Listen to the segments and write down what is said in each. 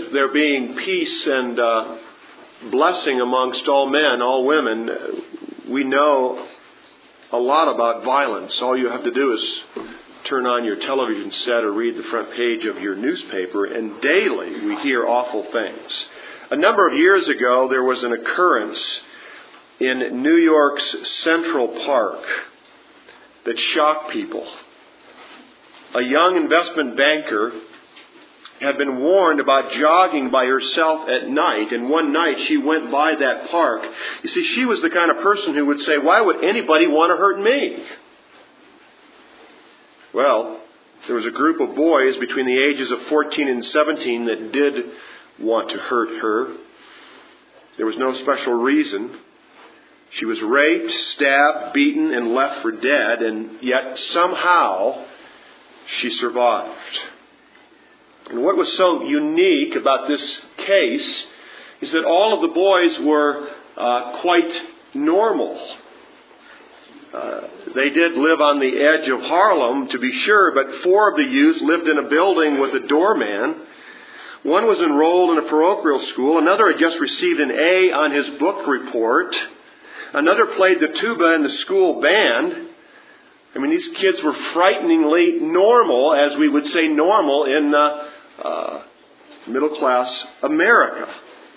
of there being peace and blessing amongst all men, all women, we know a lot about violence. All you have to do is turn on your television set or read the front page of your newspaper, and daily we hear awful things. A number of years ago, there was an occurrence in New York's Central Park that shocked people. A young investment banker had been warned about jogging by herself at night, and one night she went by that park. You see, she was the kind of person who would say, "Why would anybody want to hurt me?" Well, there was a group of boys between the ages of 14 and 17 that did want to hurt her. There was no special reason. She was raped, stabbed, beaten, and left for dead, and yet somehow she survived. And what was so unique about this case is that all of the boys were quite normal. They did live on the edge of Harlem, to be sure, but 4 of the youths lived in a building with a doorman. One was enrolled in a parochial school. Another had just received an A on his book report. Another played the tuba in the school band. I mean, these kids were frighteningly normal, as we would say normal in middle-class America.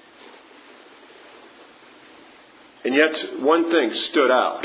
And yet, one thing stood out.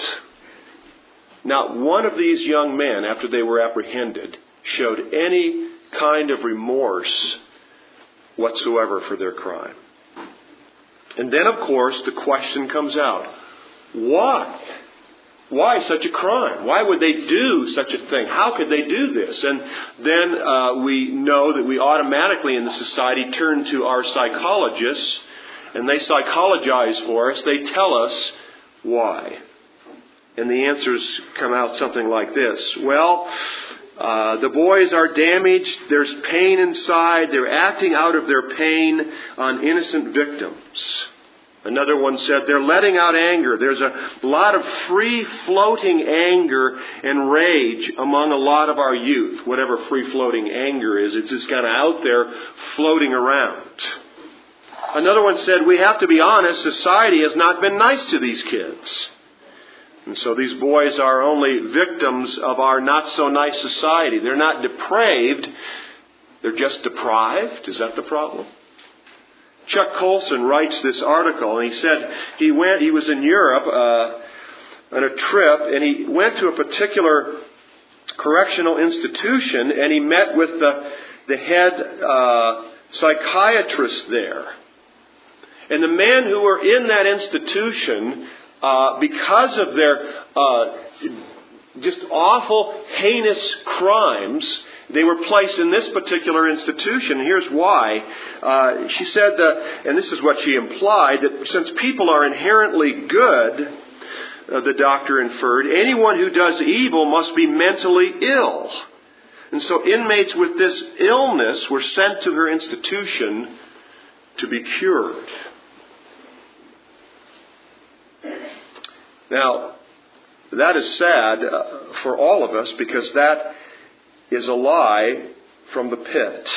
Not one of these young men, after they were apprehended, showed any kind of remorse whatsoever for their crime. And then, of course, the question comes out. Why? Why such a crime? Why would they do such a thing? How could they do this? And then we know that we automatically in the society turn to our psychologists, and they psychologize for us. They tell us why. And the answers come out something like this. Well, the boys are damaged. There's pain inside. They're acting out of their pain on innocent victims. Another one said they're letting out anger. There's a lot of free-floating anger and rage among a lot of our youth. Whatever free-floating anger is, it's just kind of out there floating around. Another one said, we have to be honest, society has not been nice to these kids. And so these boys are only victims of our not-so-nice society. They're not depraved. They're just deprived. Is that the problem? Chuck Colson writes this article, and he said he was in Europe on a trip, and he went to a particular correctional institution, and he met with the head psychiatrist there. And the men who were in that institution, because of their just awful, heinous crimes, they were placed in this particular institution. Here's why. She said, and this is what she implied, that since people are inherently good, the doctor inferred, anyone who does evil must be mentally ill. And so inmates with this illness were sent to her institution to be cured. Now, that is sad for all of us, because that is a lie from the pit.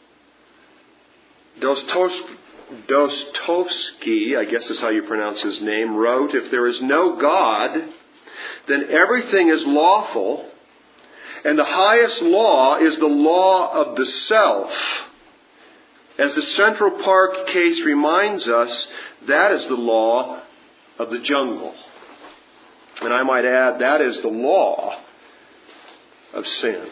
Dostoevsky, I guess is how you pronounce his name, wrote, if there is no God, then everything is lawful, and the highest law is the law of the self. As the Central Park case reminds us, that is the law of the jungle. And I might add, that is the law of sin.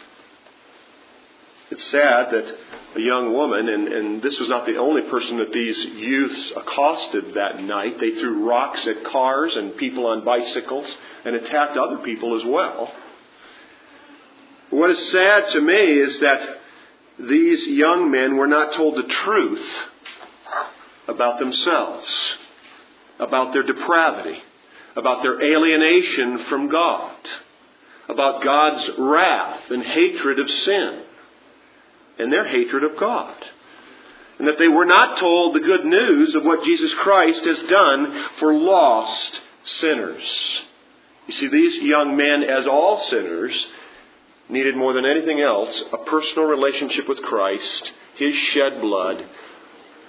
It's sad that a young woman, and this was not the only person that these youths accosted that night. They threw rocks at cars and people on bicycles and attacked other people as well. What is sad to me is that these young men were not told the truth about themselves, about their depravity, about their alienation from God, about God's wrath and hatred of sin, and their hatred of God. And that they were not told the good news of what Jesus Christ has done for lost sinners. You see, these young men, as all sinners, needed more than anything else a personal relationship with Christ, His shed blood,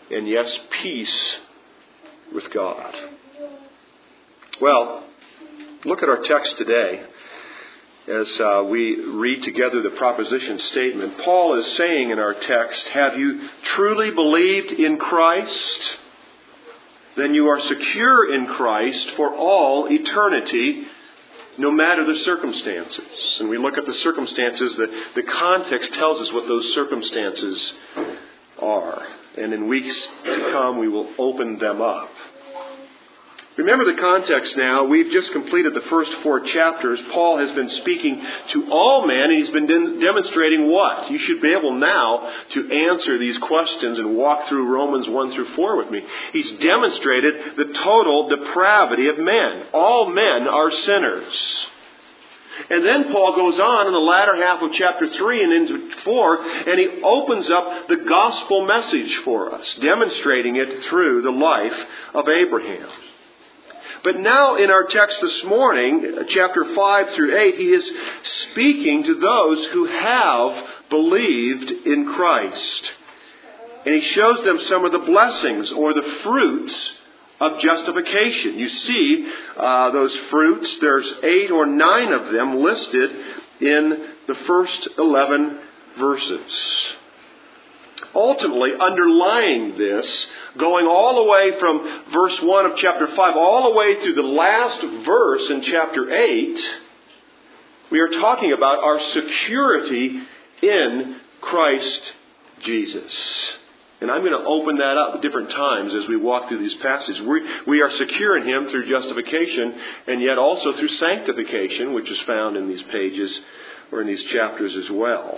and yes, peace with God. Well, look at our text today as we read together the proposition statement. Paul is saying in our text, have you truly believed in Christ? Then you are secure in Christ for all eternity, no matter the circumstances. And we look at the circumstances, the context tells us what those circumstances are. And in weeks to come, we will open them up. Remember the context now. We've just completed the first 4 chapters. Paul has been speaking to all men, and he's been demonstrating what? You should be able now to answer these questions and walk through Romans 1 through 4 with me. He's demonstrated the total depravity of men. All men are sinners. And then Paul goes on in the latter half of chapter 3 and into 4, and he opens up the gospel message for us, demonstrating it through the life of Abraham. But now in our text this morning, chapter 5 through 8, he is speaking to those who have believed in Christ. And he shows them some of the blessings or the fruits of justification. You see those fruits. There's 8 or 9 of them listed in the first 11 verses. Ultimately, underlying this, going all the way from verse 1 of chapter 5, all the way through the last verse in chapter 8, we are talking about our security in Christ Jesus. And I'm going to open that up at different times as we walk through these passages. We are secure in Him through justification, and yet also through sanctification, which is found in these pages or in these chapters as well.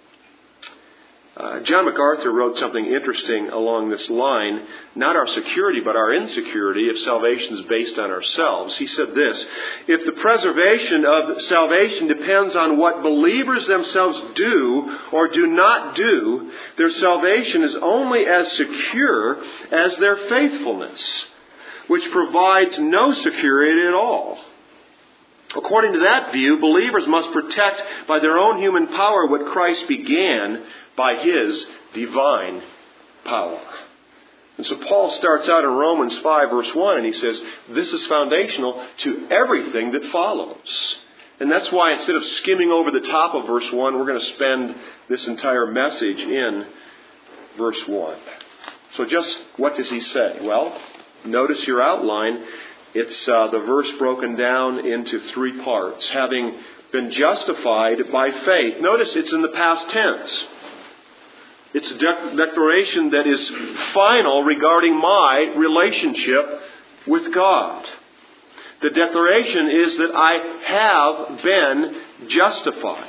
John MacArthur wrote something interesting along this line, not our security, but our insecurity if salvation is based on ourselves. He said this, if the preservation of salvation depends on what believers themselves do or do not do, their salvation is only as secure as their faithfulness, which provides no security at all. According to that view, believers must protect by their own human power what Christ began by His divine power. And so Paul starts out in Romans 5 verse 1 and he says, this is foundational to everything that follows. And that's why instead of skimming over the top of verse 1, we're going to spend this entire message in verse 1. So just what does he say? Well, notice your outline. It's the verse broken down into 3 parts. Having been justified by faith. Notice it's in the past tense. It's a declaration that is final regarding my relationship with God. The declaration is that I have been justified.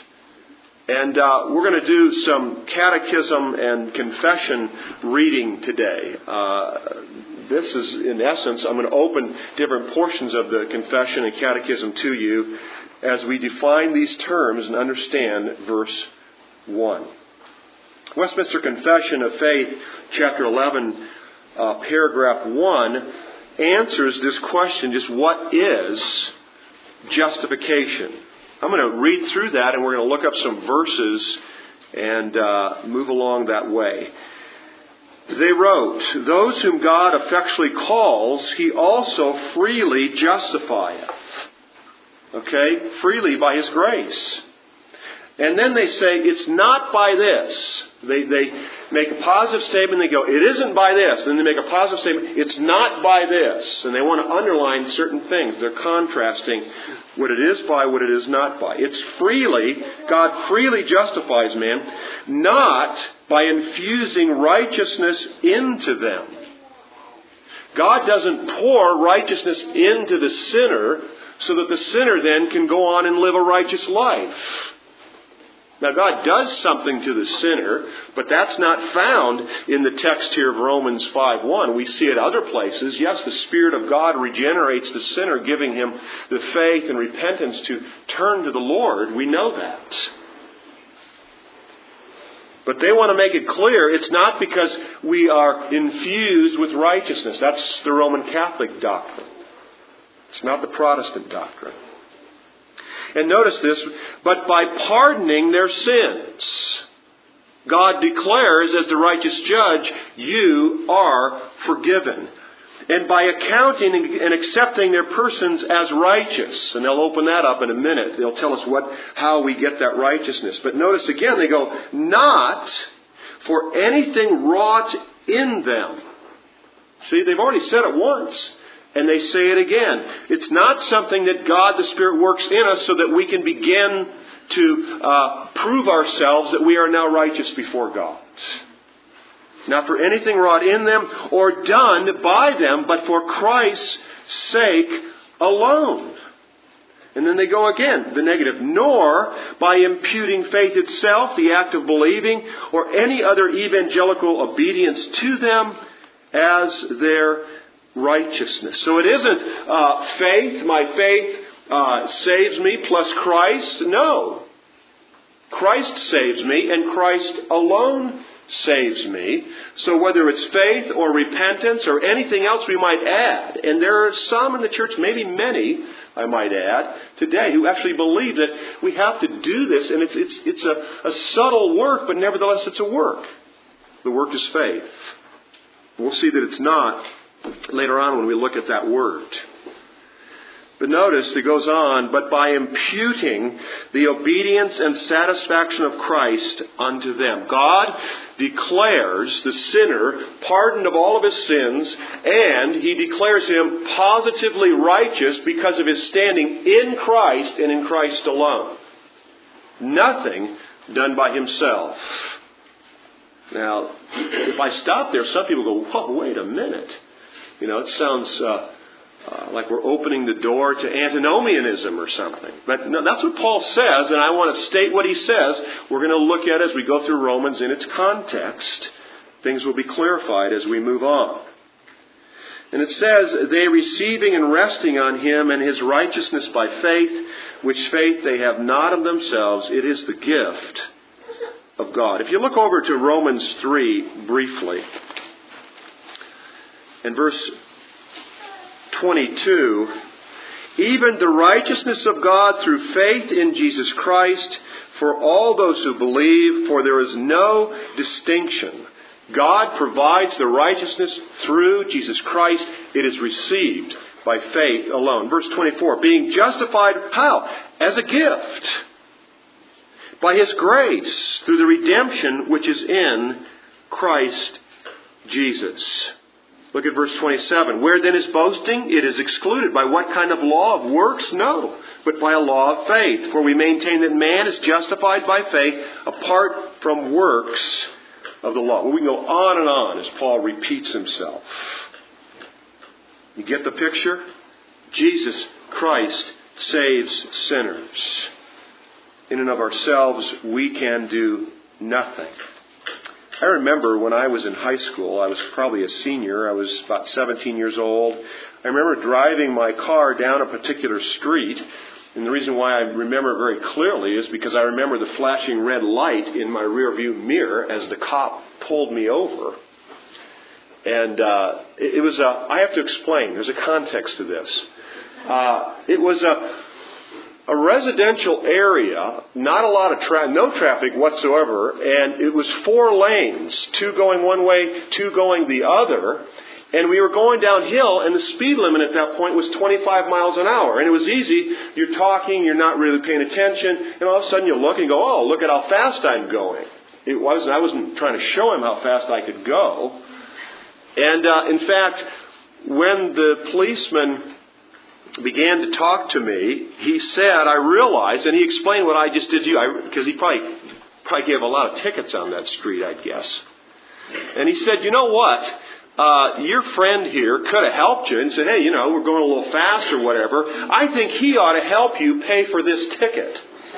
And we're going to do some catechism and confession reading today. This is, in essence, I'm going to open different portions of the confession and catechism to you as we define these terms and understand verse 1. Westminster Confession of Faith, chapter 11, paragraph 1, answers this question, just what is justification? I'm going to read through that and we're going to look up some verses and move along that way. They wrote, those whom God effectually calls, He also freely justifieth. Okay? Freely by His grace. And then they say, it's not by this. They make a positive statement, they go, it isn't by this. Then they make a positive statement, it's not by this. And they want to underline certain things. They're contrasting what it is by, what it is not by. It's freely, God freely justifies man, not by infusing righteousness into them. God doesn't pour righteousness into the sinner so that the sinner then can go on and live a righteous life. Now, God does something to the sinner, but that's not found in the text here of Romans 5:1. We see it other places. Yes, the Spirit of God regenerates the sinner, giving him the faith and repentance to turn to the Lord. We know that. But they want to make it clear it's not because we are infused with righteousness. That's the Roman Catholic doctrine. It's not the Protestant doctrine. And notice this, but by pardoning their sins. God declares as the righteous judge, you are forgiven. And by accounting and accepting their persons as righteous, and they'll open that up in a minute. They'll tell us how we get that righteousness. But notice again, they go, not for anything wrought in them. See, they've already said it once, and they say it again. It's not something that God, the Spirit, works in us so that we can begin to prove ourselves that we are now righteous before God. Not for anything wrought in them or done by them, but for Christ's sake alone. And then they go again, the negative. Nor by imputing faith itself, the act of believing, or any other evangelical obedience to them as their righteousness. So it isn't faith, my faith saves me plus Christ. No. Christ saves me, and Christ alone saves me. So whether it's faith or repentance or anything else we might add, and there are some in the church, maybe many, I might add, today who actually believe that we have to do this, and it's a subtle work, but nevertheless it's a work. The work is faith. We'll see that it's not later on when we look at that word. But notice it goes on, but by imputing the obedience and satisfaction of Christ unto them. God declares the sinner pardoned of all of his sins, and He declares him positively righteous because of his standing in Christ and in Christ alone. Nothing done by himself. Now, if I stop there, some people go, whoa, wait a minute. You know, it sounds like we're opening the door to antinomianism or something. But no, that's what Paul says, and I want to state what he says. We're going to look at as we go through Romans in its context. Things will be clarified as we move on. And it says, they receiving and resting on Him and His righteousness by faith, which faith they have not of themselves, it is the gift of God. If you look over to Romans 3 briefly, in verse 22, even the righteousness of God through faith in Jesus Christ for all those who believe, for there is no distinction. God provides the righteousness through Jesus Christ. It is received by faith alone. Verse 24, being justified, how? As a gift. By His grace, through the redemption which is in Christ Jesus. Look at verse 27. Where then is boasting? It is excluded. By what kind of law? Of works? No, but by a law of faith. For we maintain that man is justified by faith apart from works of the law. Well, we can go on and on as Paul repeats himself. You get the picture? Jesus Christ saves sinners. In and of ourselves, we can do nothing. I remember when I was in high school, I was probably a senior, I was about 17 years old. I remember driving my car down a particular street, and the reason why I remember it very clearly is because I remember the flashing red light in my rearview mirror as the cop pulled me over. And it was I have to explain, there's a context to this. It was a residential area, not a lot of no traffic whatsoever, and it was 4 lanes, 2 going one way, 2 going the other, and we were going downhill, and the speed limit at that point was 25 miles an hour, and it was easy. You're talking, you're not really paying attention, and all of a sudden you look and go, oh, look at how fast I'm going. I wasn't trying to show him how fast I could go. And in fact, when the policeman began to talk to me, he said, I realized, and he explained what I just did to you, because he probably gave a lot of tickets on that street, I'd guess. And he said, you know what? Your friend here could have helped you and said, hey, you know, we're going a little fast or whatever. I think he ought to help you pay for this ticket.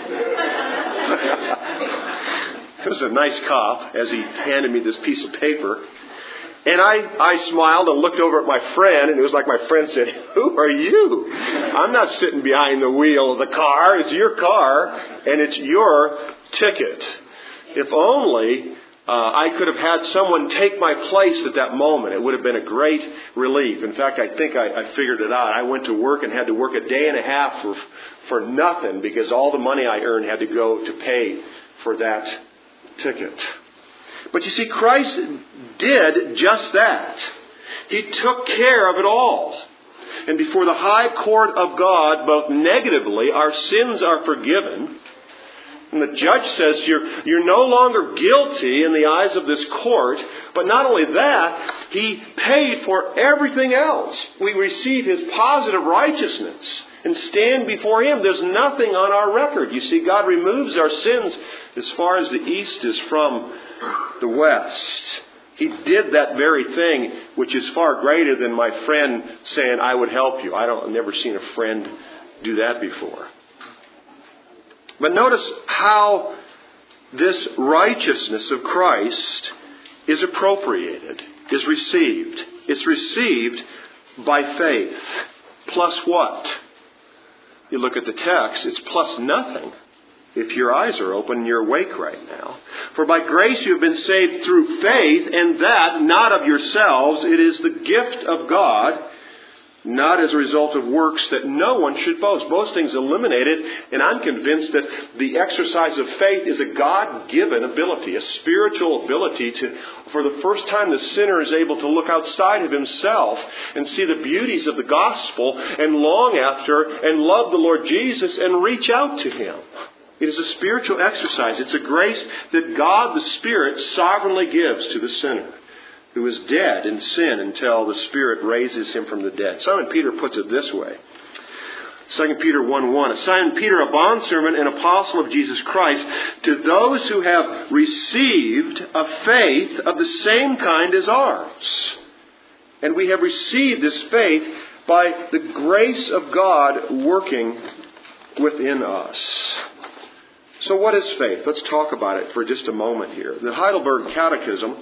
It was a nice cop as he handed me this piece of paper. And I smiled and looked over at my friend, and it was like my friend said, who are you? I'm not sitting behind the wheel of the car. It's your car, and it's your ticket. If only I could have had someone take my place at that moment. It would have been a great relief. In fact, I think I figured it out. I went to work and had to work a day and a half for nothing because all the money I earned had to go to pay for that ticket. But you see, Christ did just that. He took care of it all. And before the high court of God, both negatively, our sins are forgiven. And the judge says you're no longer guilty in the eyes of this court. But not only that, He paid for everything else. We receive His positive righteousness and stand before Him. There's nothing on our record. You see, God removes our sins as far as the east is from the west. He did that very thing, which is far greater than my friend saying, I would help you. I've never seen a friend do that before. But notice how this righteousness of Christ is appropriated, is received. It's received by faith. Plus what? You look at the text, it's plus nothing. If your eyes are open and you're awake right now. For by grace you have been saved through faith, and that not of yourselves. It is the gift of God, not as a result of works, that no one should boast. Boasting's eliminated, and I'm convinced that the exercise of faith is a God-given ability, a spiritual ability to, for the first time, the sinner is able to look outside of himself and see the beauties of the gospel and long after and love the Lord Jesus and reach out to Him. It is a spiritual exercise. It's a grace that God the Spirit sovereignly gives to the sinner who is dead in sin until the Spirit raises him from the dead. Simon Peter puts it this way. 2 Peter 1:1. Simon Peter, a bondservant and apostle of Jesus Christ, to those who have received a faith of the same kind as ours. And we have received this faith by the grace of God working within us. So what is faith? Let's talk about it for just a moment here. The Heidelberg Catechism,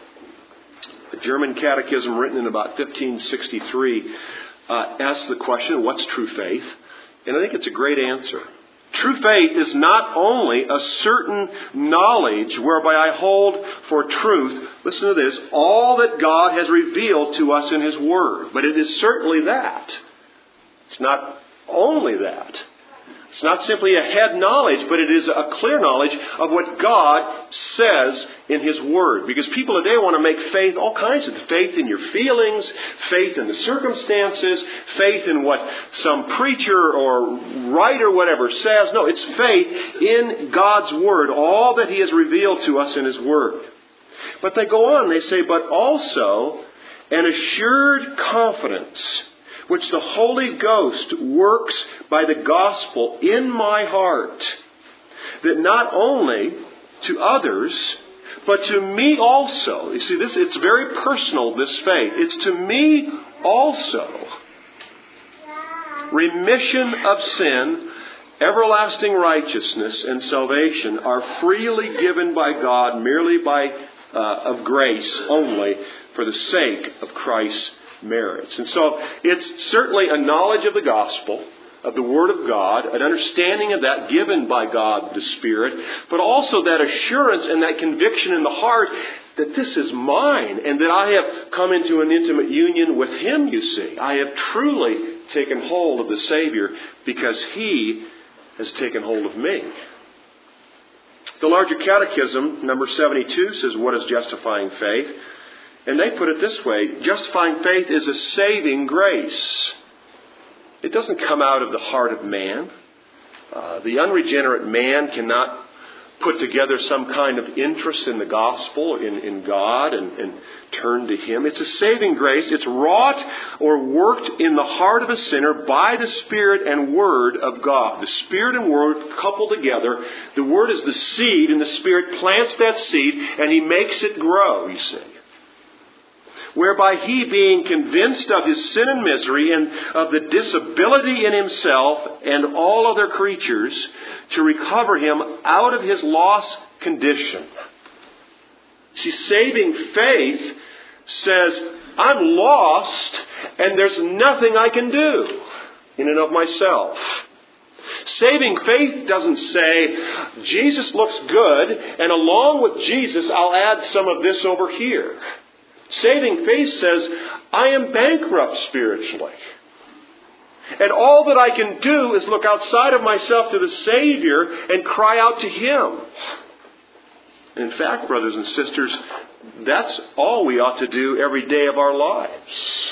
a German catechism written in about 1563, asks the question, what's true faith? And I think it's a great answer. True faith is not only a certain knowledge whereby I hold for truth, listen to this, all that God has revealed to us in His Word. But it is certainly that. It's not only that. It's not simply a head knowledge, but it is a clear knowledge of what God says in His Word. Because people today want to make faith all kinds of faith in your feelings, faith in the circumstances, faith in what some preacher or writer, whatever, says. No, it's faith in God's Word, all that He has revealed to us in His Word. But they go on, they say, but also an assured confidence which the Holy Ghost works by the gospel in my heart, that not only to others, but to me also. You see, it's very personal, this faith. It's to me also. Remission of sin, everlasting righteousness, and salvation are freely given by God, merely of grace only, for the sake of Christ's merits. And so it's certainly a knowledge of the gospel, of the Word of God, an understanding of that given by God the Spirit, but also that assurance and that conviction in the heart that this is mine and that I have come into an intimate union with Him, you see. I have truly taken hold of the Savior because He has taken hold of me. The larger catechism, number 72, says, what is justifying faith? And they put it this way, justifying faith is a saving grace. It doesn't come out of the heart of man. The unregenerate man cannot put together some kind of interest in the gospel, in God, and turn to Him. It's a saving grace. It's wrought or worked in the heart of a sinner by the Spirit and Word of God. The Spirit and Word coupled together. The Word is the seed, and the Spirit plants that seed, and He makes it grow, you see. Whereby he, being convinced of his sin and misery and of the disability in himself and all other creatures, to recover him out of his lost condition. See, saving faith says, I'm lost and there's nothing I can do in and of myself. Saving faith doesn't say, Jesus looks good, and along with Jesus I'll add some of this over here. Saving faith says, I am bankrupt spiritually. And all that I can do is look outside of myself to the Savior and cry out to Him. And in fact, brothers and sisters, that's all we ought to do every day of our lives.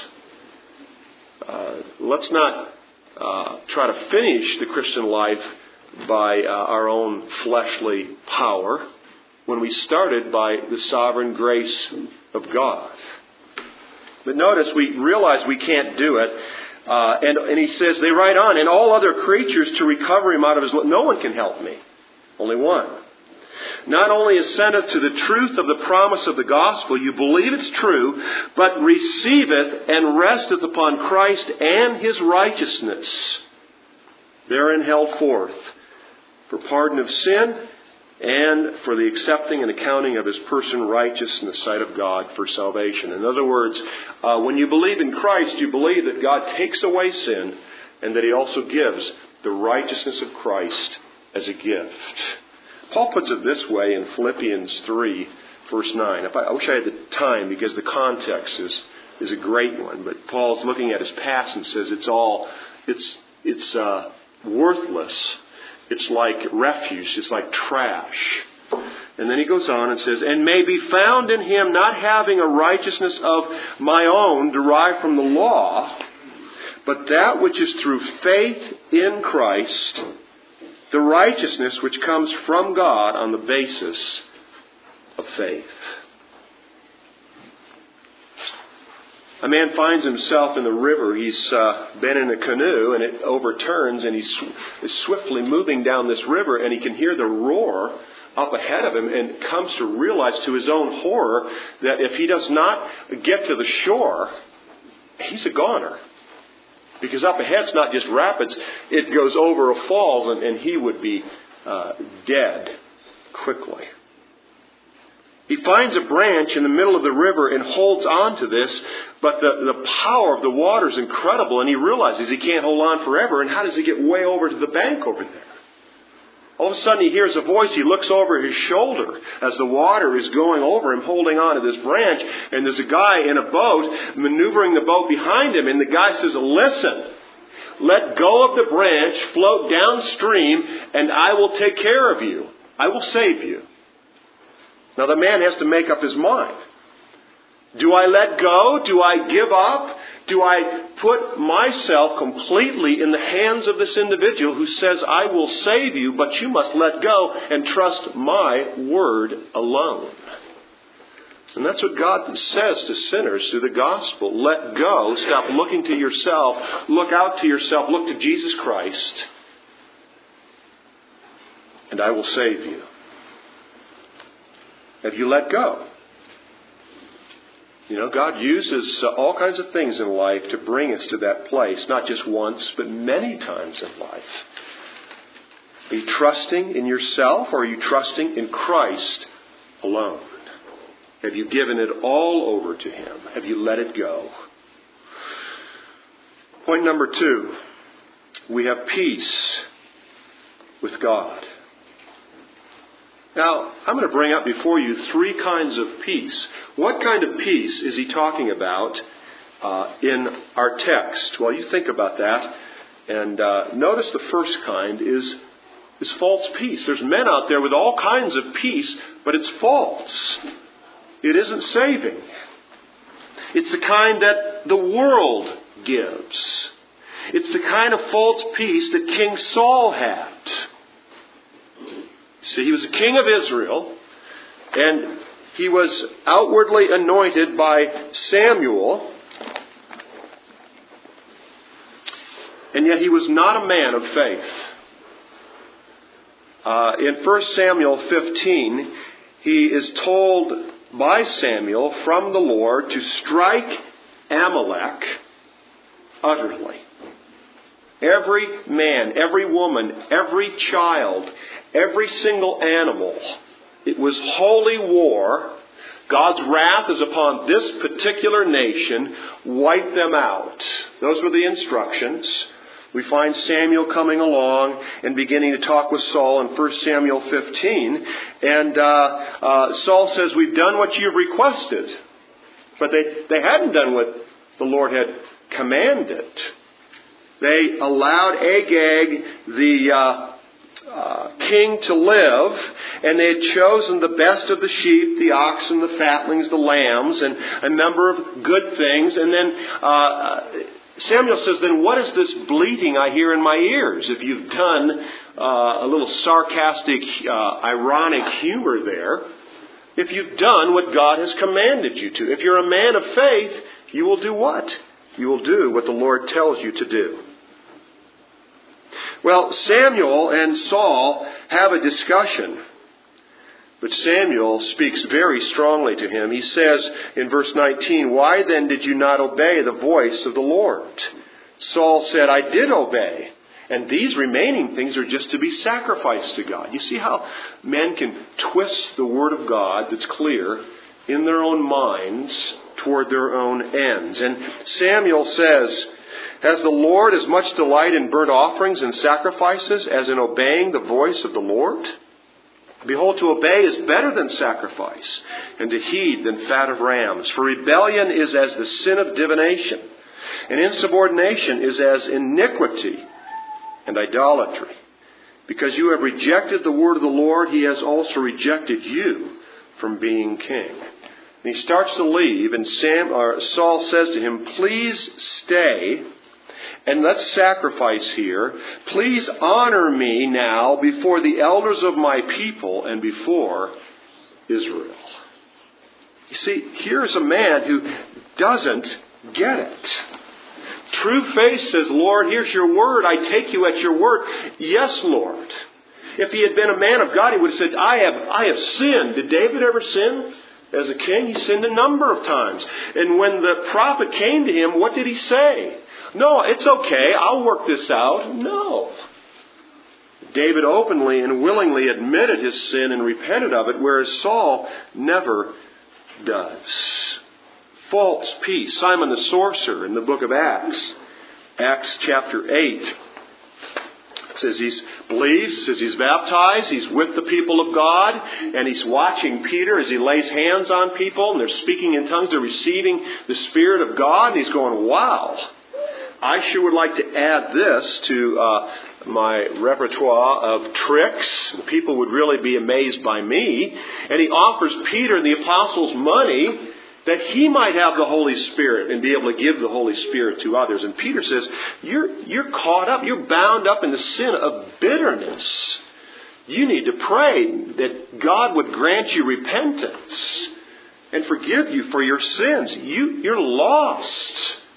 Let's not try to finish the Christian life by our own fleshly power when we started by the sovereign grace of God. But notice, we realize we can't do it. And he says, they write on, and all other creatures to recover him out of his... No one can help me. Only one. Not only assenteth to the truth of the promise of the gospel, you believe it's true, but receiveth and resteth upon Christ and his righteousness, therein held forth, for pardon of sin, and for the accepting and accounting of his person righteous in the sight of God for salvation. In other words, when you believe in Christ, you believe that God takes away sin, and that he also gives the righteousness of Christ as a gift. Paul puts it this way in Philippians 3, verse 9. I wish I had the time, because the context is a great one. But Paul's looking at his past and says it's worthless. It's like refuse. It's like trash. And then he goes on and says, and may be found in him, not having a righteousness of my own derived from the law, but that which is through faith in Christ, the righteousness which comes from God on the basis of faith. A man finds himself in the river. He's been in a canoe, and it overturns, and he's swiftly moving down this river, and he can hear the roar up ahead of him, and comes to realize to his own horror that if he does not get to the shore, he's a goner. Because up ahead's not just rapids, it goes over a falls, and he would be dead quickly. He finds a branch in the middle of the river and holds on to this, but the power of the water is incredible, and he realizes he can't hold on forever, and how does he get way over to the bank over there? All of a sudden he hears a voice. He looks over his shoulder as the water is going over him, holding on to this branch, and there's a guy in a boat maneuvering the boat behind him, and the guy says, listen, let go of the branch, float downstream, and I will take care of you. I will save you. Now the man has to make up his mind. Do I let go? Do I give up? Do I put myself completely in the hands of this individual who says, I will save you, but you must let go and trust my word alone? And that's what God says to sinners through the gospel. Let go. Stop looking to yourself. Look out to yourself. Look to Jesus Christ. And I will save you. Have you let go? You know, God uses all kinds of things in life to bring us to that place, not just once, but many times in life. Are you trusting in yourself, or are you trusting in Christ alone? Have you given it all over to him? Have you let it go? Point number 2, we have peace with God. Now, I'm going to bring up before you 3 kinds of peace. What kind of peace is he talking about in our text? Well, you think about that. And notice the first kind is false peace. There's men out there with all kinds of peace, but it's false. It isn't saving. It's the kind that the world gives. It's the kind of false peace that King Saul had. See, he was the king of Israel, and he was outwardly anointed by Samuel, and yet he was not a man of faith. In 1 Samuel 15, he is told by Samuel from the Lord to strike Amalek utterly. Every man, every woman, every child, every single animal. It was holy war. God's wrath is upon this particular nation. Wipe them out. Those were the instructions. We find Samuel coming along and beginning to talk with Saul in 1 Samuel 15. And Saul says, we've done what you've requested. But they hadn't done what the Lord had commanded. They allowed Agag, the king to live, and they had chosen the best of the sheep, the oxen, the fatlings, the lambs, and a number of good things. And then Samuel says, then what is this bleating I hear in my ears? If you've done a little sarcastic, ironic humor there, if you've done what God has commanded you to, if you're a man of faith, you will do what? You will do what the Lord tells you to do. Well, Samuel and Saul have a discussion, but Samuel speaks very strongly to him. He says in verse 19, why then did you not obey the voice of the Lord? Saul said, I did obey, and these remaining things are just to be sacrificed to God. You see how men can twist the Word of God that's clear in their own minds toward their own ends. And Samuel says, has the Lord as much delight in burnt offerings and sacrifices as in obeying the voice of the Lord? Behold, to obey is better than sacrifice, and to heed than fat of rams. For rebellion is as the sin of divination, and insubordination is as iniquity and idolatry. Because you have rejected the word of the Lord, he has also rejected you from being king. And he starts to leave, and Saul says to him, please stay, and let's sacrifice here. Please honor me now before the elders of my people and before Israel. You see, here's a man who doesn't get it. True faith says, Lord, here's your word. I take you at your word. Yes, Lord. If he had been a man of God, he would have said, I have sinned. Did David ever sin? As a king, he sinned a number of times. And when the prophet came to him, what did he say? No, it's okay. I'll work this out. No. David openly and willingly admitted his sin and repented of it, whereas Saul never does. False peace. Simon the sorcerer in the book of Acts. Acts chapter 8. Says he believes, says he's baptized, he's with the people of God, and he's watching Peter as he lays hands on people, and they're speaking in tongues, they're receiving the Spirit of God, and he's going, wow, I sure would like to add this to my repertoire of tricks. People would really be amazed by me. And he offers Peter and the apostles money that he might have the Holy Spirit and be able to give the Holy Spirit to others. And Peter says, you're caught up, you're bound up in the sin of bitterness. You need to pray that God would grant you repentance and forgive you for your sins. You're lost.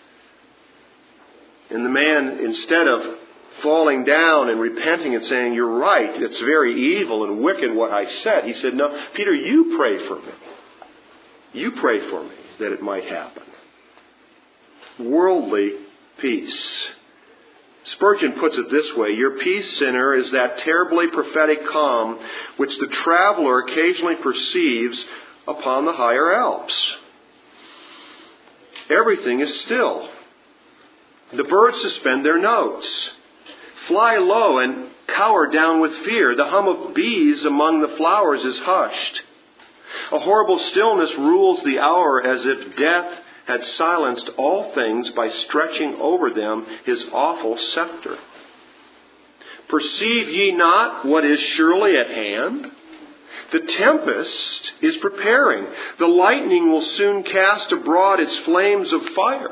And the man, instead of falling down and repenting and saying, you're right, it's very evil and wicked what I said, he said, no, Peter, you pray for me. You pray for me that it might happen. Worldly peace. Spurgeon puts it this way, your peace, sinner, is that terribly prophetic calm which the traveler occasionally perceives upon the higher Alps. Everything is still. The birds suspend their notes, fly low and cower down with fear. The hum of bees among the flowers is hushed. A horrible stillness rules the hour, as if death had silenced all things by stretching over them his awful scepter. Perceive ye not what is surely at hand? The tempest is preparing. The lightning will soon cast abroad its flames of fire.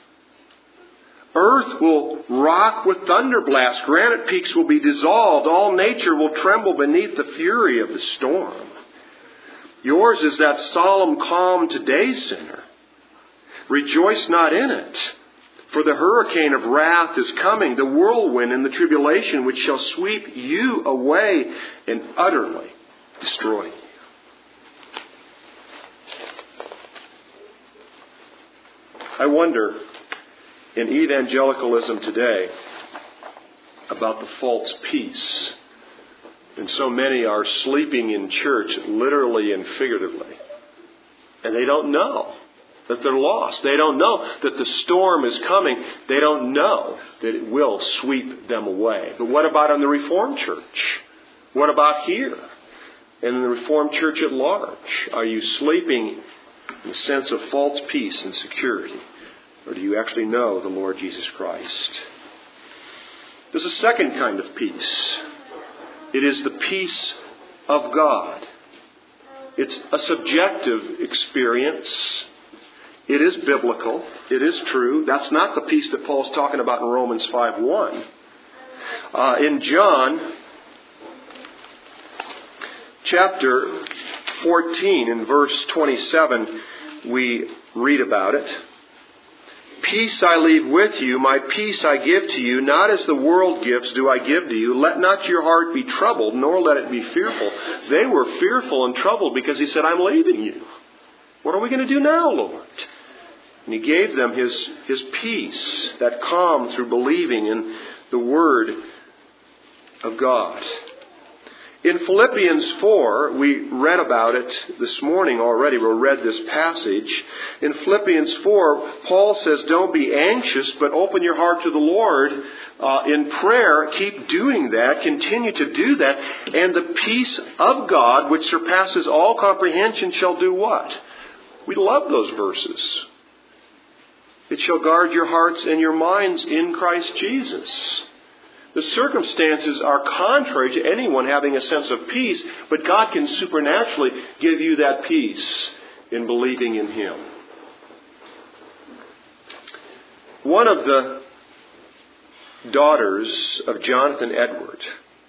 Earth will rock with thunder blasts. Granite peaks will be dissolved. All nature will tremble beneath the fury of the storm. Yours is that solemn calm today, sinner. Rejoice not in it, for the hurricane of wrath is coming, the whirlwind and the tribulation which shall sweep you away and utterly destroy you. I wonder, in evangelicalism today, about the false peace. And so many are sleeping in church, literally and figuratively. And they don't know that they're lost. They don't know that the storm is coming. They don't know that it will sweep them away. But what about in the Reformed church? What about here? And in the Reformed church at large? Are you sleeping in a sense of false peace and security? Or do you actually know the Lord Jesus Christ? There's a second kind of peace. It is the peace of God. It's a subjective experience. It is biblical. It is true. That's not the peace that Paul's talking about in Romans 5:1. In John chapter 14, in verse 27, we read about it. Peace I leave with you, my peace I give to you, not as the world gives do I give to you. Let not your heart be troubled, nor let it be fearful. They were fearful and troubled because he said, I'm leaving you. What are we going to do now, Lord? And he gave them his peace, that calm through believing in the Word of God. In Philippians 4, we read about it this morning already. We read this passage. In Philippians 4, Paul says, don't be anxious, but open your heart to the Lord in prayer. Keep doing that. Continue to do that. And the peace of God, which surpasses all comprehension, shall do what? We love those verses. It shall guard your hearts and your minds in Christ Jesus. The circumstances are contrary to anyone having a sense of peace, but God can supernaturally give you that peace in believing in Him. One of the daughters of Jonathan Edwards,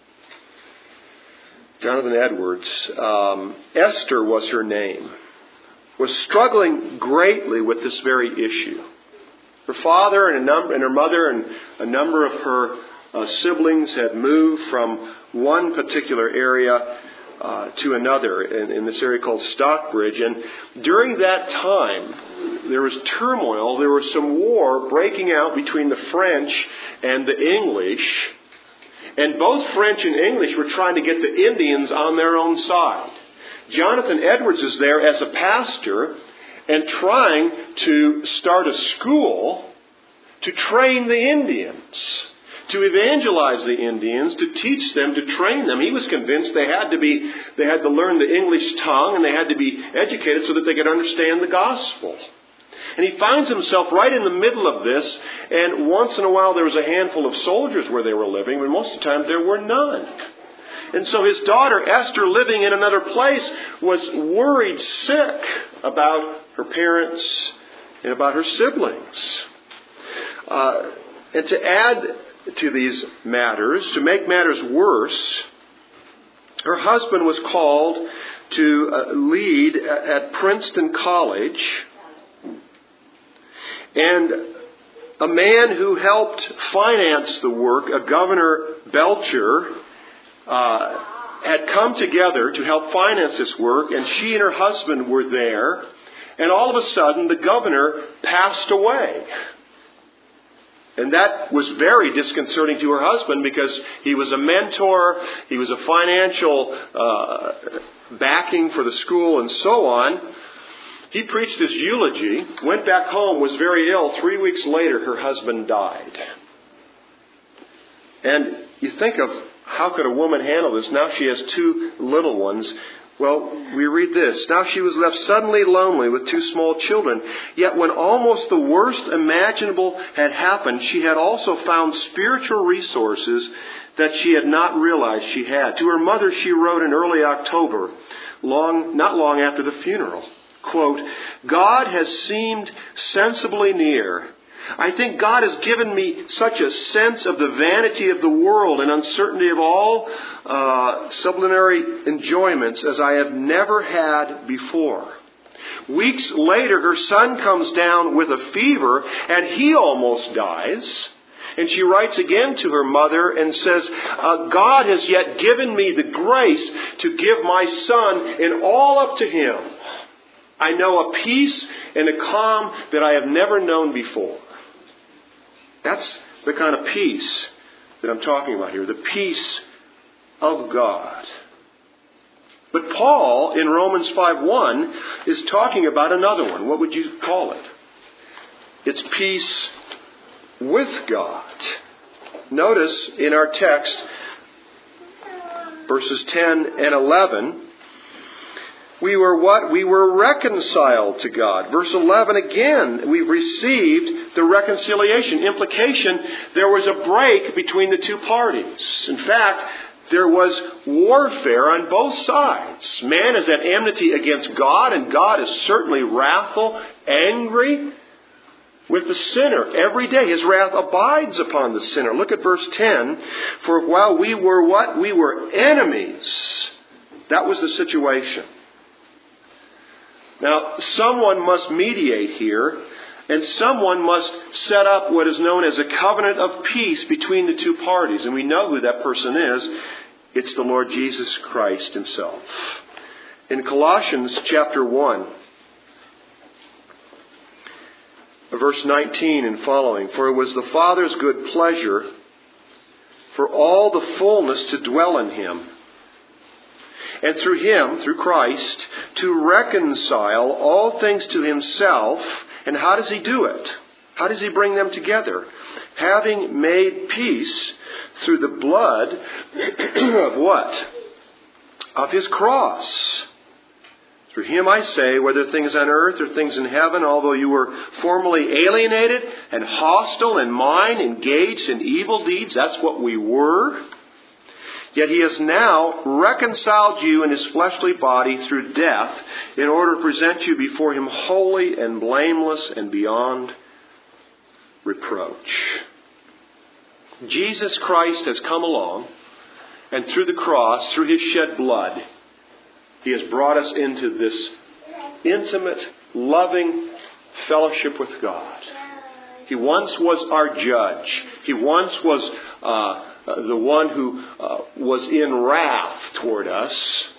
Esther was her name, was struggling greatly with this very issue. Her father and her mother and a number of her siblings had moved from one particular area to another in this area called Stockbridge. And during that time, there was turmoil. There was some war breaking out between the French and the English. And both French and English were trying to get the Indians on their own side. Jonathan Edwards is there as a pastor and trying to start a school to train the Indians, to evangelize the Indians, to teach them, to train them. He was convinced they had to learn the English tongue and they had to be educated so that they could understand the gospel. And he finds himself right in the middle of this, and once in a while there was a handful of soldiers where they were living, but most of the time there were none. And so his daughter, Esther, living in another place, was worried sick about her parents and about her siblings. And to add to these matters, to make matters worse, her husband was called to lead at Princeton College. And a man who helped finance the work, a Governor Belcher, had come together to help finance this work, and she and her husband were there. And all of a sudden, the governor passed away. And that was very disconcerting to her husband because he was a mentor, he was a financial backing for the school and so on. He preached his eulogy, went back home, was very ill. 3 weeks later, her husband died. And you think of how could a woman handle this? Now she has 2 little ones. Well, we read this. Now she was left suddenly lonely with 2 small children. Yet when almost the worst imaginable had happened, she had also found spiritual resources that she had not realized she had. To her mother she wrote in early October, not long after the funeral, quote, God has seemed sensibly near. I think God has given me such a sense of the vanity of the world and uncertainty of all sublunary enjoyments as I have never had before. Weeks later, her son comes down with a fever and he almost dies. And she writes again to her mother and says, God has yet given me the grace to give my son and all up to him. I know a peace and a calm that I have never known before. That's the kind of peace that I'm talking about here. The peace of God. But Paul, in Romans 5:1, is talking about another one. What would you call it? It's peace with God. Notice in our text, verses 10 and 11, we were what? We were reconciled to God. Verse 11 again, we've received the reconciliation. Implication, there was a break between the 2 parties. In fact, There was warfare on both sides. Man is at enmity against God, and God is certainly wrathful, angry with the sinner. Every day His wrath abides upon the sinner. Look at verse 10. For while we were what? We were enemies. That was the situation. Now, someone must mediate here, and someone must set up what is known as a covenant of peace between the two parties. And we know who that person is. It's the Lord Jesus Christ Himself. In Colossians chapter 1, verse 19 and following, for it was the Father's good pleasure for all the fullness to dwell in Him, and through Him, through Christ, to reconcile all things to Himself. And how does He do it? How does He bring them together? Having made peace through the blood of what? Of His cross. Through Him, I say, whether things on earth or things in heaven, although you were formerly alienated and hostile in mind, engaged in evil deeds, that's what we were. Yet He has now reconciled you in His fleshly body through death in order to present you before Him holy and blameless and beyond reproach. Jesus Christ has come along, and through the cross, through His shed blood, He has brought us into this intimate, loving fellowship with God. He once was our judge. He once was the one who was in wrath toward us.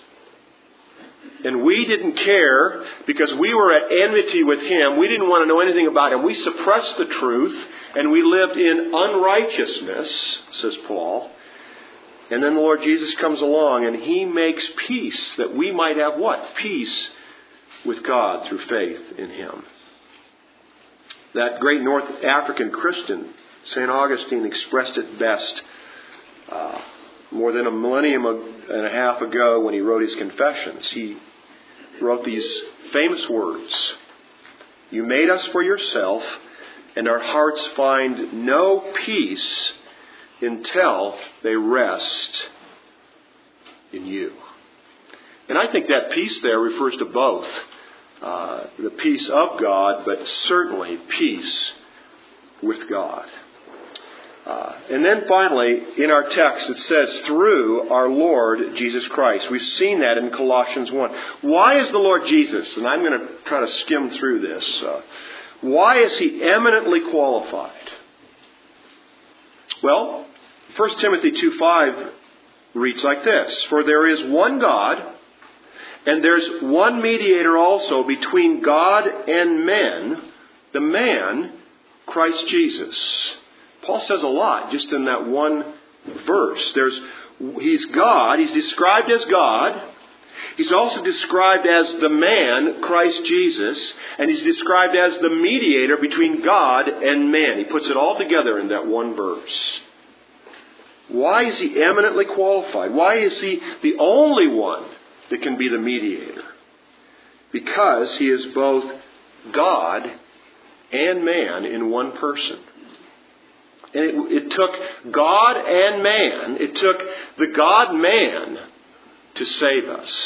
And we didn't care because we were at enmity with Him. We didn't want to know anything about Him. We suppressed the truth and we lived in unrighteousness, says Paul. And then the Lord Jesus comes along and He makes peace that we might have what? Peace with God through faith in Him. That great North African Christian, St. Augustine, expressed it best more than a millennium and a half ago when he wrote his Confessions. He wrote these famous words: You made us for yourself, and our hearts find no peace until they rest in you. And I think that peace there refers to both. The peace of God, but certainly peace with God. And then finally, in our text, it says, through our Lord Jesus Christ. We've seen that in Colossians 1. Why is the Lord Jesus, and I'm going to try to skim through this, why is He eminently qualified? Well, 1 Timothy 2:5 reads like this: For there is one God, and there's one mediator also between God and men, the man, Christ Jesus. Paul says a lot just in that one verse. He's God. He's described as God. He's also described as the man, Christ Jesus. And He's described as the mediator between God and man. He puts it all together in that one verse. Why is He eminently qualified? Why is He the only one that can be the mediator? Because He is both God and man in one person. And it took God and man, it took the God-man to save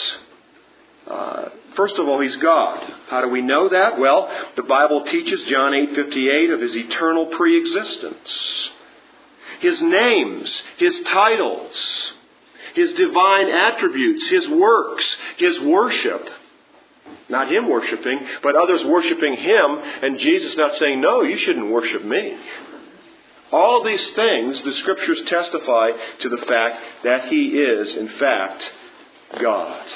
us. First of all, He's God. How do we know that? Well, the Bible teaches, John 8:58, of His eternal pre-existence. His names, His titles, His divine attributes, His works, His worship. Not Him worshiping, but others worshiping Him, and Jesus not saying, no, you shouldn't worship me. All of these things, the Scriptures testify to the fact that He is, in fact, God.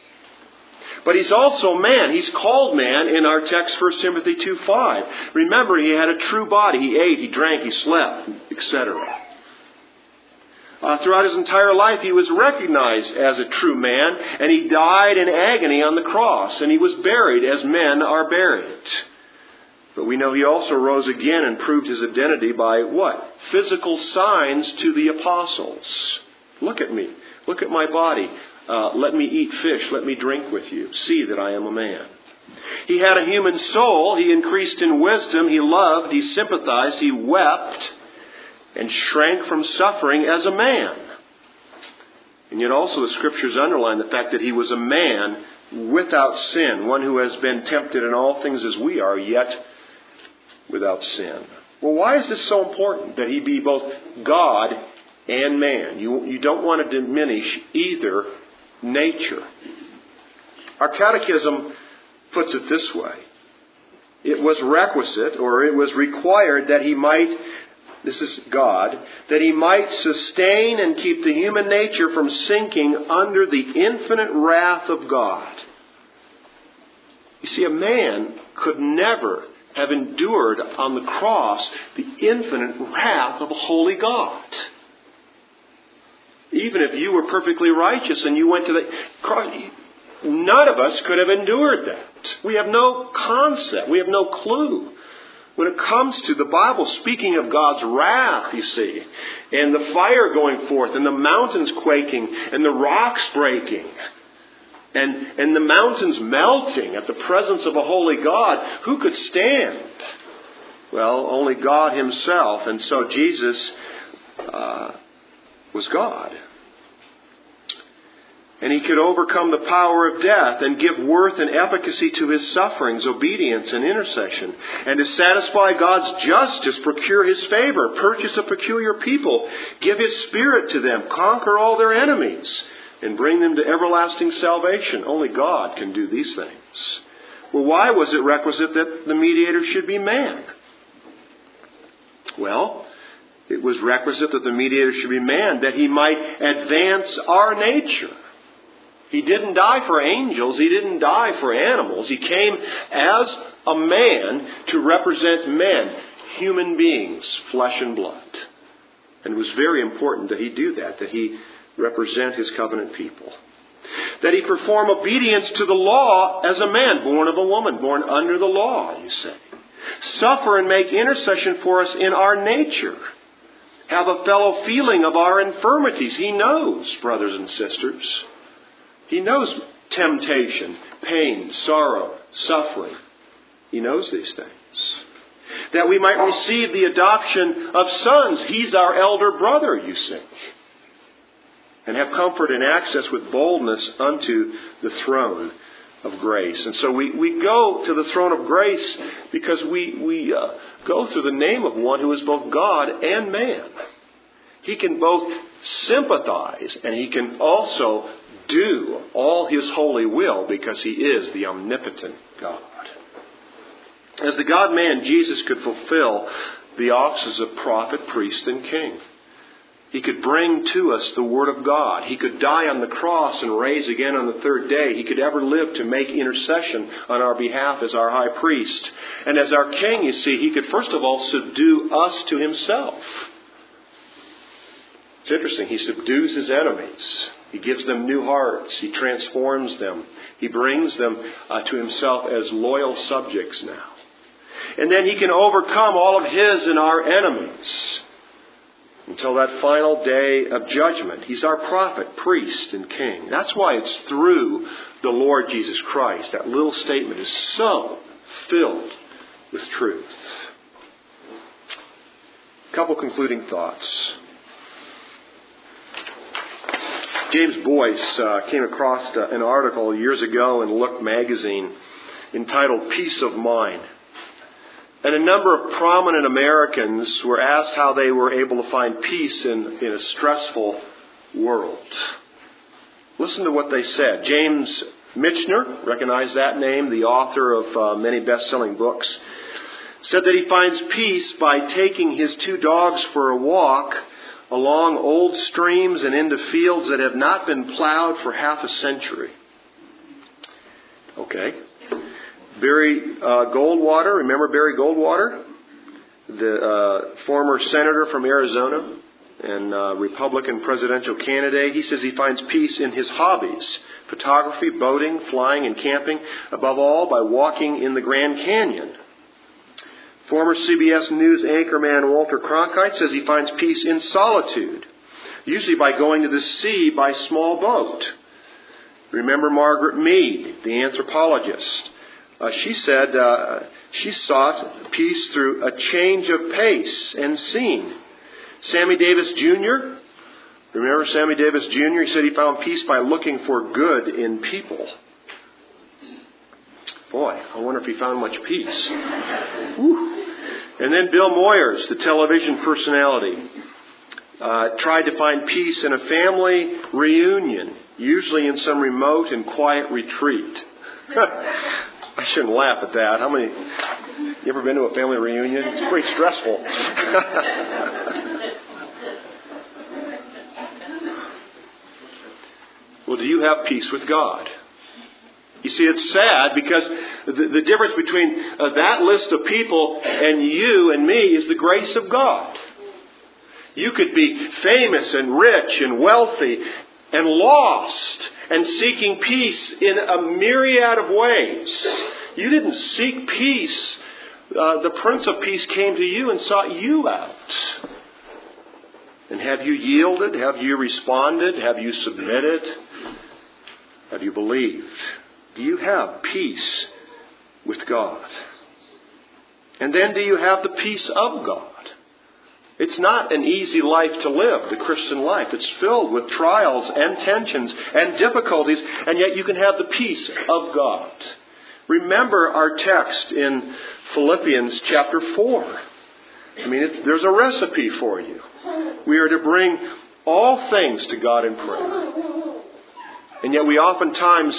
But He's also man. He's called man in our text, 1 Timothy 2:5. Remember, He had a true body. He ate, He drank, He slept, etc. Throughout His entire life, He was recognized as a true man, and He died in agony on the cross, and He was buried as men are buried. But we know He also rose again and proved His identity by what? Physical signs to the apostles. Look at me. Look at my body. Let me eat fish. Let me drink with you. See that I am a man. He had a human soul. He increased in wisdom. He loved. He sympathized. He wept and shrank from suffering as a man. And yet also the Scriptures underline the fact that He was a man without sin, one who has been tempted in all things as we are, yet without sin. Well, why is this so important, that He be both God and man? You don't want to diminish either nature. Our catechism puts it this way. It was requisite, or it was required, that He might, this is God, that He might sustain and keep the human nature from sinking under the infinite wrath of God. You see, a man could never have endured on the cross the infinite wrath of a holy God. Even if you were perfectly righteous and you went to the cross, none of us could have endured that. We have no concept. We have no clue. When it comes to the Bible speaking of God's wrath, you see, and the fire going forth, and the mountains quaking, and the rocks breaking, and the mountains melting at the presence of a holy God, who could stand? Well, only God Himself. And so Jesus was God. And He could overcome the power of death and give worth and efficacy to His sufferings, obedience, and intercession. And to satisfy God's justice, procure His favor, purchase a peculiar people, give His Spirit to them, conquer all their enemies, and bring them to everlasting salvation. Only God can do these things. Well, why was it requisite that the mediator should be man? Well, it was requisite that the mediator should be man, that He might advance our nature. He didn't die for angels. He didn't die for animals. He came as a man to represent men, human beings, flesh and blood. And it was very important that He do that He represent His covenant people. That He perform obedience to the law as a man, born of a woman, born under the law, you say. Suffer and make intercession for us in our nature. Have a fellow feeling of our infirmities. He knows, brothers and sisters. He knows temptation, pain, sorrow, suffering. He knows these things. That we might receive the adoption of sons. He's our elder brother, you see. And have comfort and access with boldness unto the throne of grace. And so we go to the throne of grace because we go through the name of one who is both God and man. He can both sympathize and He can also do all His holy will because He is the omnipotent God. As the God-man, Jesus could fulfill the offices of prophet, priest, and king. He could bring to us the Word of God. He could die on the cross and raise again on the third day. He could ever live to make intercession on our behalf as our high priest. And as our king, you see, He could first of all subdue us to Himself. It's interesting. He subdues His enemies. He gives them new hearts. He transforms them. He brings them to Himself as loyal subjects now. And then He can overcome all of His and our enemies until that final day of judgment. He's our prophet, priest, and king. That's why it's through the Lord Jesus Christ. That little statement is so filled with truth. A couple concluding thoughts. James Boyce came across an article years ago in Look magazine entitled Peace of Mind. And a number of prominent Americans were asked how they were able to find peace in a stressful world. Listen to what they said. James Michener, recognize that name, the author of many best-selling books, said that he finds peace by taking his two dogs for a walk along old streams and into fields that have not been plowed for half a century. Okay. Barry Goldwater, remember Barry Goldwater? The former senator from Arizona and Republican presidential candidate. He says he finds peace in his hobbies: photography, boating, flying, and camping. Above all, by walking in the Grand Canyon. Former CBS News anchorman Walter Cronkite says he finds peace in solitude, usually by going to the sea by small boat. Remember Margaret Mead, the anthropologist. She said she sought peace through a change of pace and scene. Sammy Davis Jr., Remember Sammy Davis Jr.? He said he found peace by looking for good in people. Boy, I wonder if he found much peace. Whew. And then Bill Moyers, the television personality, tried to find peace in a family reunion, usually in some remote and quiet retreat. I shouldn't laugh at that. You ever been to a family reunion? It's pretty stressful. Well, do you have peace with God? You see, it's sad because the difference between that list of people and you and me is the grace of God. You could be famous and rich and wealthy and lost and seeking peace in a myriad of ways. You didn't seek peace. The Prince of Peace came to you and sought you out. And have you yielded? Have you responded? Have you submitted? Have you believed? Do you have peace with God? And then do you have the peace of God? It's not an easy life to live, the Christian life. It's filled with trials and tensions and difficulties, and yet you can have the peace of God. Remember our text in Philippians chapter 4. There's a recipe for you. We are to bring all things to God in prayer. And yet we oftentimes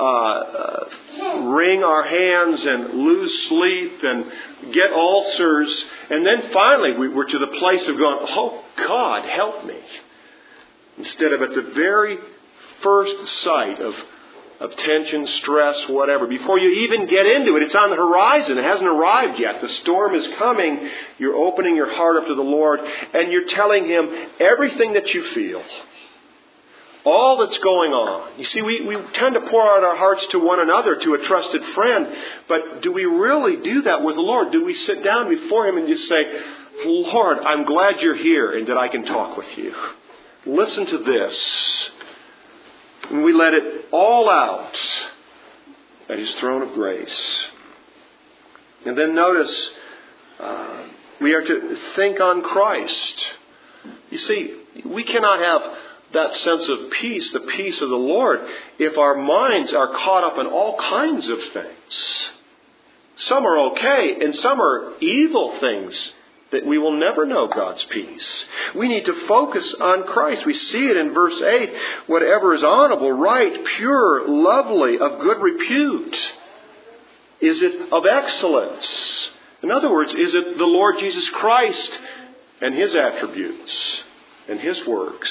wring our hands and lose sleep and get ulcers. And then finally we're to the place of going, oh God, help me. Instead of at the very first sight of tension, stress, whatever. Before you even get into it, it's on the horizon. It hasn't arrived yet. The storm is coming. You're opening your heart up to the Lord and you're telling Him everything that you feel. All that's going on. You see, we tend to pour out our hearts to one another, to a trusted friend. But do we really do that with the Lord? Do we sit down before Him and just say, Lord, I'm glad you're here and that I can talk with you. Listen to this. And we let it all out at His throne of grace. And then notice, we are to think on Christ. You see, we cannot have that sense of peace, the peace of the Lord, if our minds are caught up in all kinds of things. Some are okay, and some are evil things that we will never know God's peace. We need to focus on Christ. We see it in verse 8. Whatever is honorable, right, pure, lovely, of good repute. Is it of excellence? In other words, is it the Lord Jesus Christ and His attributes and His works?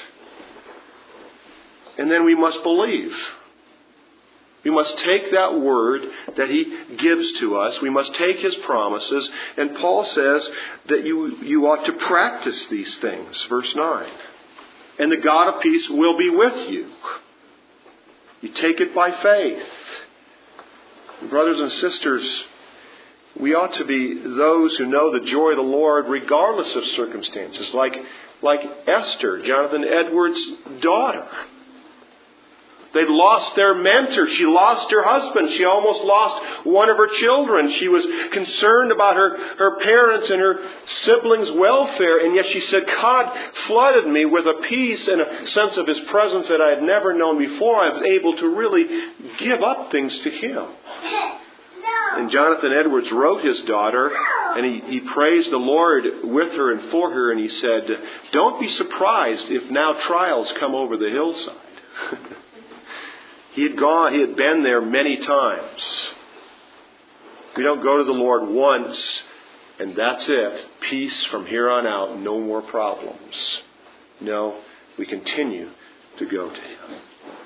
And then we must believe. We must take that word that He gives to us. We must take His promises. And Paul says that you ought to practice these things. Verse 9. And the God of peace will be with you. You take it by faith. Brothers and sisters, we ought to be those who know the joy of the Lord regardless of circumstances. Like Esther, Jonathan Edwards' daughter. They'd lost their mentor. She lost her husband. She almost lost one of her children. She was concerned about her parents and her siblings' welfare. And yet she said, God flooded me with a peace and a sense of His presence that I had never known before. I was able to really give up things to Him. And Jonathan Edwards wrote his daughter, and he praised the Lord with her and for her. And he said, don't be surprised if now trials come over the hillside. He had been there many times. We don't go to the Lord once and that's it. Peace from here on out, no more problems. No, we continue to go to Him.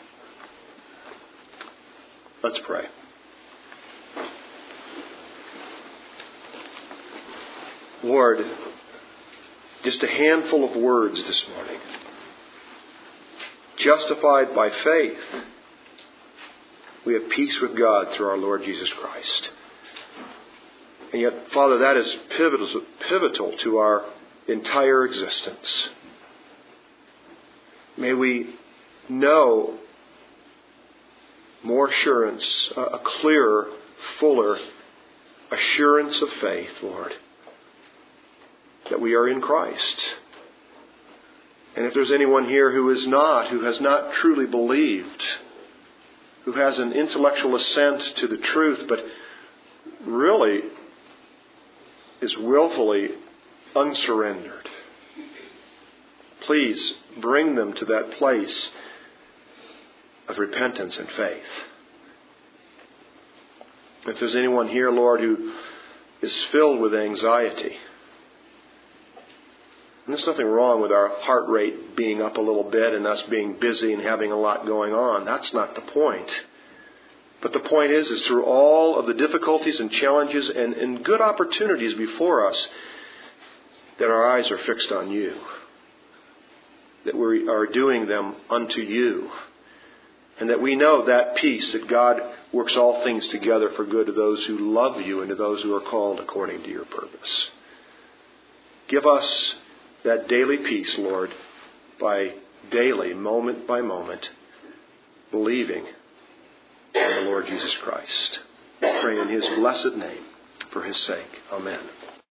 Let's pray. Lord, just a handful of words this morning. Justified by faith, we have peace with God through our Lord Jesus Christ. And yet, Father, that is pivotal to our entire existence. May we know more assurance, a clearer, fuller assurance of faith, Lord, that we are in Christ. And if there's anyone here who has not truly believed, who has an intellectual assent to the truth, but really is willfully unsurrendered, please bring them to that place of repentance and faith. If there's anyone here, Lord, who is filled with anxiety, and there's nothing wrong with our heart rate being up a little bit and us being busy and having a lot going on. That's not the point. But the point is through all of the difficulties and challenges and good opportunities before us, that our eyes are fixed on you. That we are doing them unto you. And that we know that peace, that God works all things together for good to those who love you and to those who are called according to your purpose. Give us that daily peace, Lord, by daily, moment by moment, believing in the Lord Jesus Christ. We pray in His blessed name for His sake. Amen.